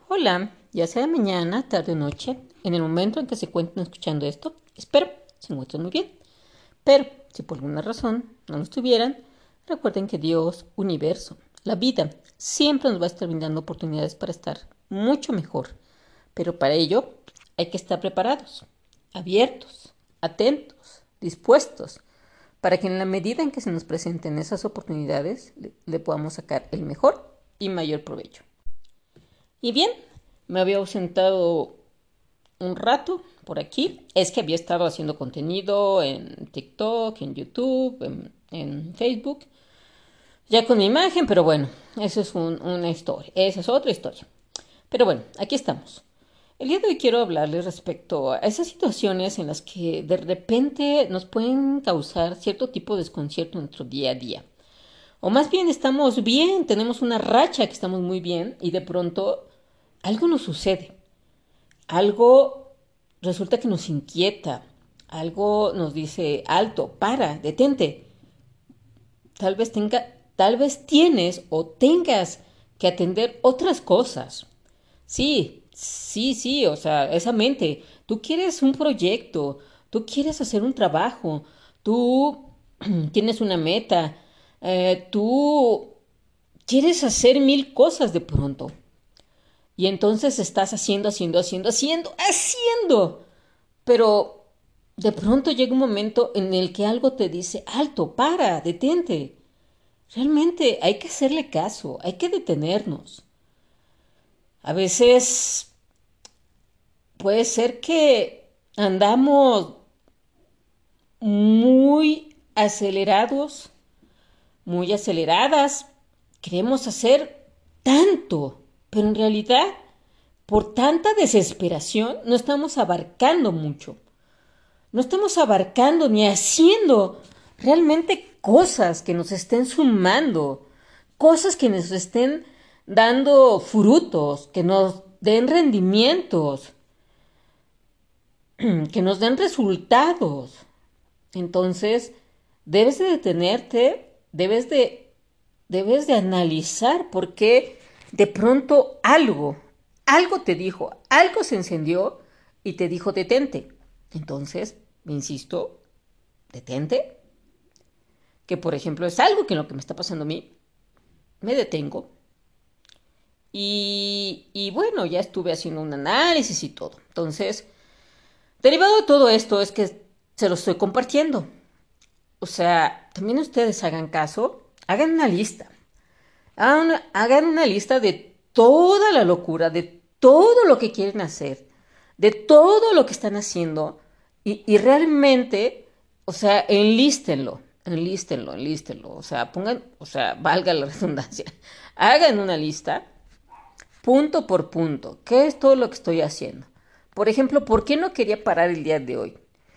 Hola, ya sea mañana, tarde o noche, en el momento en que se encuentren escuchando esto, espero se encuentren muy bien. Pero, si por alguna razón no lo estuvieran, recuerden que Dios, universo, la vida, siempre nos va a estar brindando oportunidades para estar mucho mejor. Pero para ello hay que estar preparados, abiertos, atentos, dispuestos, para que en la medida en que se nos presenten esas oportunidades, le podamos sacar el mejor y mayor provecho. Y bien, me había ausentado un rato por aquí. Es que había estado haciendo contenido en TikTok, en YouTube, en Facebook, ya con mi imagen, pero bueno, eso es una historia, esa es otra historia. Pero bueno, aquí estamos. El día de hoy quiero hablarles respecto a esas situaciones en las que de repente nos pueden causar cierto tipo de desconcierto en nuestro día a día. O más bien estamos bien, tenemos una racha que estamos muy bien y de pronto algo nos sucede. Algo resulta que nos inquieta, algo nos dice, alto, para, detente. Tal vez tienes o tengas que atender otras cosas. Sí, o sea, esa mente. Tú quieres un proyecto, tú quieres hacer un trabajo, tú tienes una meta, tú quieres hacer mil cosas de pronto. Y entonces estás haciendo. Pero de pronto llega un momento en el que algo te dice, alto, para, detente. Realmente hay que hacerle caso, hay que detenernos. A veces puede ser que andamos muy acelerados, muy aceleradas, queremos hacer tanto, pero en realidad, por tanta desesperación, no estamos abarcando mucho. No estamos abarcando ni haciendo realmente cosas que nos estén sumando, cosas que nos estén dando frutos, que nos den rendimientos, que nos den resultados. Entonces, debes de detenerte, debes de analizar por qué de pronto algo te dijo, algo se encendió y te dijo detente. Entonces, me insisto, detente, que por ejemplo es algo que en lo que me está pasando a mí, me detengo y bueno, ya estuve haciendo un análisis y todo. Entonces, derivado de todo esto es que se lo estoy compartiendo. O sea, también ustedes hagan caso, hagan una lista. Hagan una lista de toda la locura, de todo lo que quieren hacer, de todo lo que están haciendo y realmente, o sea, enlístenlo, o sea, pongan, o sea, valga la redundancia, hagan una lista punto por punto, ¿qué es todo lo que estoy haciendo? Por ejemplo, ¿por qué no quería parar el día de hoy?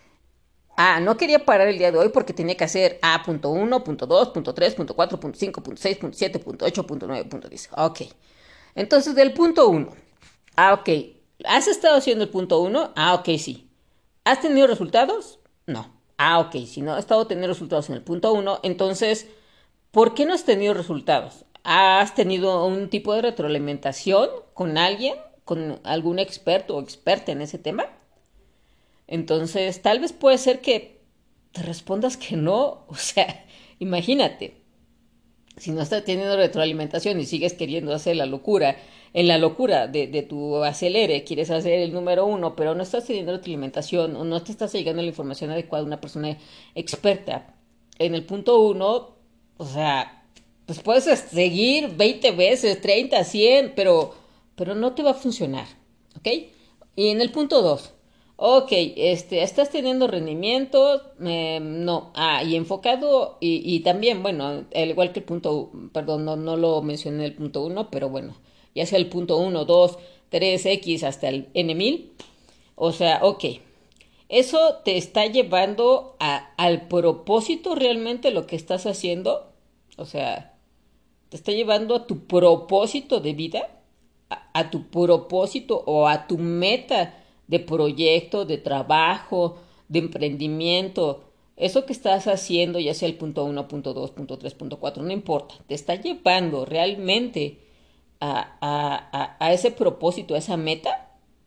No quería parar el día de hoy porque tenía que hacer A.1, punto 2, punto 3, punto 4, punto 5, punto 6, punto 7, punto 8, punto 9, punto 10. Ok. Entonces, del punto uno. Ok. ¿Has estado haciendo el punto uno? Ok, sí. ¿Has tenido resultados? No. Ok. Si no has estado teniendo resultados en el punto uno, entonces, ¿por qué no has tenido resultados? ¿Has tenido un tipo de retroalimentación con alguien? ¿Con algún experto o experta en ese tema? Entonces, tal vez puede ser que te respondas que no. O sea, imagínate, si no estás teniendo retroalimentación y sigues queriendo hacer la locura, en la locura de tu acelere, quieres hacer el número uno, pero no estás teniendo retroalimentación o no te estás llegando la información adecuada de una persona experta en el punto uno, o sea, pues puedes seguir 20 veces, 30, 100, pero no te va a funcionar, ¿ok? Y en el punto 2, ok, estás teniendo rendimiento, no, y enfocado, y también, bueno, al igual que el punto, perdón, no lo mencioné en el punto uno, pero bueno, ya sea el punto uno, 2, 3, X hasta el N1000, o sea, ok, eso te está llevando al propósito realmente lo que estás haciendo, o sea, te está llevando a tu propósito de vida, a tu propósito o a tu meta de proyecto, de trabajo, de emprendimiento. Eso que estás haciendo, ya sea el punto uno, punto 2, punto 3, punto 4, no importa, te está llevando realmente a a ese propósito, a esa meta,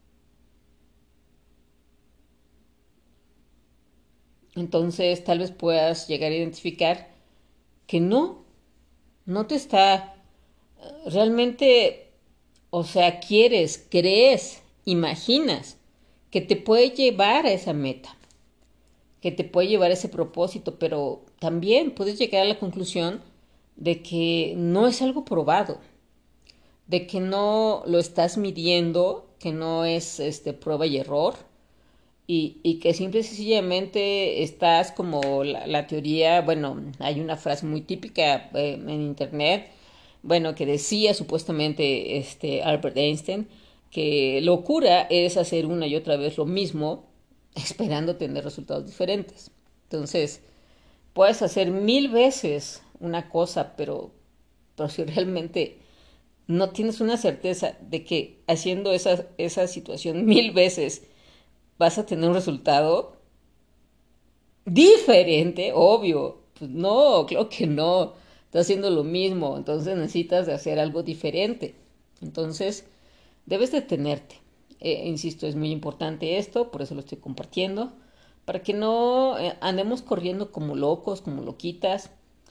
entonces tal vez puedas llegar a identificar que no te está realmente, o sea, quieres, crees, imaginas que te puede llevar a esa meta, que te puede llevar a ese propósito, pero también puedes llegar a la conclusión de que no es algo probado, de que no lo estás midiendo, que no es prueba y error, y que simple y sencillamente estás como la teoría, bueno, hay una frase muy típica en internet, bueno, que decía supuestamente Albert Einstein, que locura es hacer una y otra vez lo mismo, esperando tener resultados diferentes. Entonces, puedes hacer 1000 veces una cosa, pero si realmente no tienes una certeza de que haciendo esa situación 1000 veces vas a tener un resultado diferente, obvio. Pues no, claro que no. Estás haciendo lo mismo, entonces necesitas de hacer algo diferente. Entonces, debes detenerte. Insisto, es muy importante esto, por eso lo estoy compartiendo, para que no andemos corriendo como locos, como loquitas,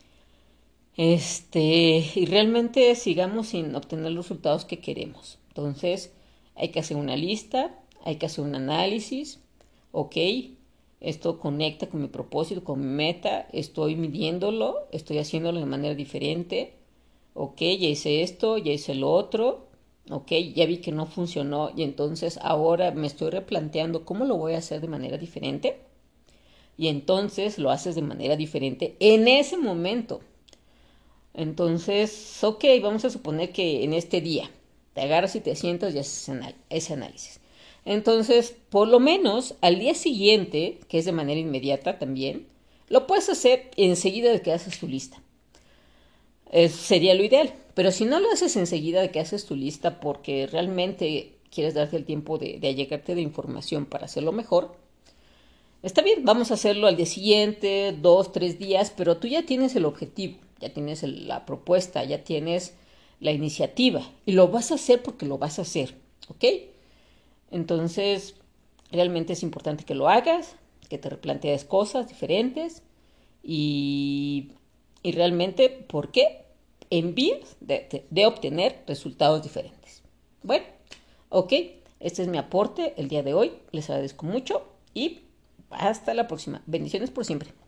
y realmente sigamos sin obtener los resultados que queremos. Entonces, hay que hacer una lista, hay que hacer un análisis, ok, esto conecta con mi propósito, con mi meta, estoy midiéndolo, estoy haciéndolo de manera diferente, ok, ya hice esto, ya hice lo otro, ok, ya vi que no funcionó y entonces ahora me estoy replanteando cómo lo voy a hacer de manera diferente y entonces lo haces de manera diferente en ese momento. Entonces, ok, vamos a suponer que en este día te agarras y te sientas y haces ese análisis. Entonces, por lo menos al día siguiente, que es de manera inmediata también, lo puedes hacer enseguida de que haces tu lista. Sería lo ideal. Pero si no lo haces enseguida de que haces tu lista porque realmente quieres darte el tiempo de allegarte de información para hacerlo mejor, está bien, vamos a hacerlo al día siguiente, 2, 3 días, pero tú ya tienes el objetivo, ya tienes la propuesta, ya tienes la iniciativa y lo vas a hacer porque lo vas a hacer, ¿ok? Entonces, realmente es importante que lo hagas, que te replantees cosas diferentes y, y realmente, ¿por qué? En vías de obtener resultados diferentes. Bueno, ok, este es mi aporte el día de hoy, les agradezco mucho y hasta la próxima. Bendiciones por siempre.